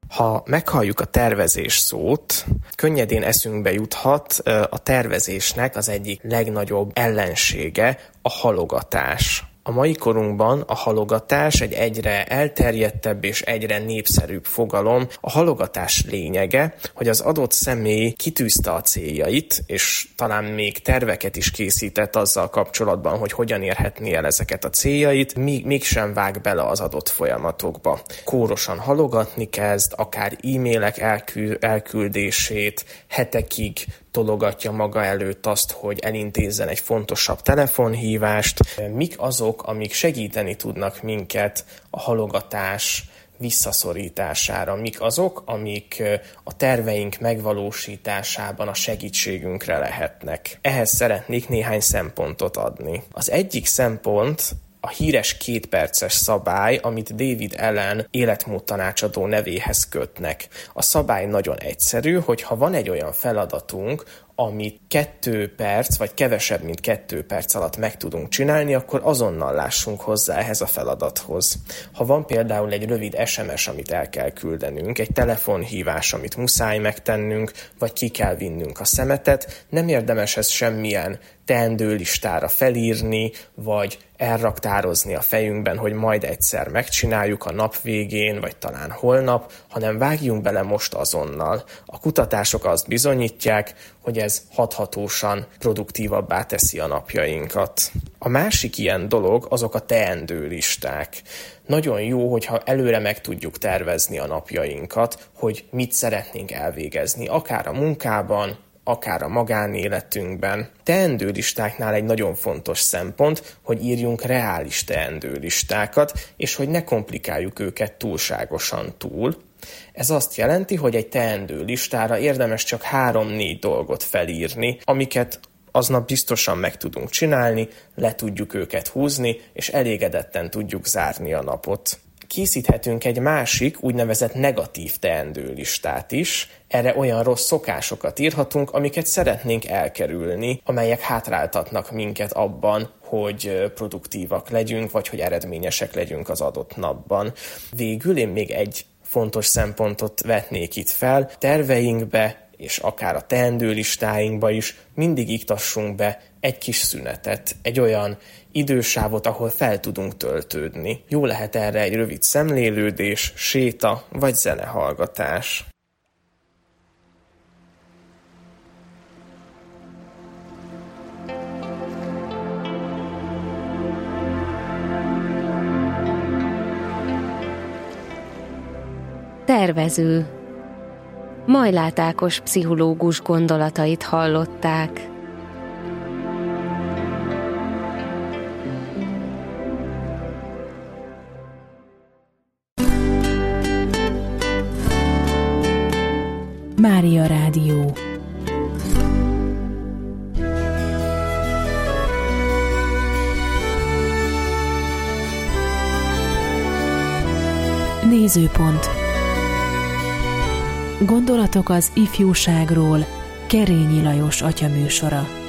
Ha meghalljuk a tervezés szót, könnyedén eszünkbe juthat a tervezésnek az egyik legnagyobb ellensége, a halogatás. A mai korunkban a halogatás egy egyre elterjedtebb és egyre népszerűbb fogalom. A halogatás lényege, hogy az adott személy kitűzte a céljait, és talán még terveket is készített azzal kapcsolatban, hogy hogyan érhetné el ezeket a céljait, mégsem vág bele az adott folyamatokba. Kórosan halogatni kezd, akár e-mailek elküldését, hetekig tologatja maga előtt azt, hogy elintézzen egy fontosabb telefonhívást. Mik azok, amik segíteni tudnak minket a halogatás visszaszorítására? Mik azok, amik a terveink megvalósításában a segítségünkre lehetnek? Ehhez szeretnék néhány szempontot adni. Az egyik szempont a híres 2 perces szabály, amit David Allen életmódtanácsadó nevéhez kötnek. A szabály nagyon egyszerű, hogy ha van egy olyan feladatunk, amit 2 perc, vagy kevesebb, mint 2 perc alatt meg tudunk csinálni, akkor azonnal lássunk hozzá ehhez a feladathoz. Ha van például egy rövid SMS, amit el kell küldenünk, egy telefonhívás, amit muszáj megtennünk, vagy ki kell vinnünk a szemetet, nem érdemes ezt semmilyen teendőlistára felírni, vagy elraktározni a fejünkben, hogy majd egyszer megcsináljuk a nap végén, vagy talán holnap, hanem vágjunk bele most azonnal. A kutatások azt bizonyítják, hogy ez hathatósan produktívabbá teszi a napjainkat. A másik ilyen dolog azok a teendőlisták. Nagyon jó, hogyha előre meg tudjuk tervezni a napjainkat, hogy mit szeretnénk elvégezni, akár a munkában, akár a magánéletünkben. Teendőlistáknál egy nagyon fontos szempont, hogy írjunk reális teendőlistákat, és hogy ne komplikáljuk őket túlságosan túl. Ez azt jelenti, hogy egy teendőlistára érdemes csak 3-4 dolgot felírni, amiket aznap biztosan meg tudunk csinálni, le tudjuk őket húzni, és elégedetten tudjuk zárni a napot. Készíthetünk egy másik, úgynevezett negatív teendőlistát is. Erre olyan rossz szokásokat írhatunk, amiket szeretnénk elkerülni, amelyek hátráltatnak minket abban, hogy produktívak legyünk, vagy hogy eredményesek legyünk az adott napban. Végül én még egy fontos szempontot vetnék itt fel. Terveinkbe és akár a teendőlistáinkba is mindig iktassunk be egy kis szünetet, egy olyan idősávot, ahol fel tudunk töltődni. Jó lehet erre egy rövid szemlélődés, séta vagy zenehallgatás. Tervező. Majlát Ákos pszichológus gondolatait hallották. Mária Rádió. Nézőpont. Gondolatok az ifjúságról. Kerényi Lajos atyaműsora.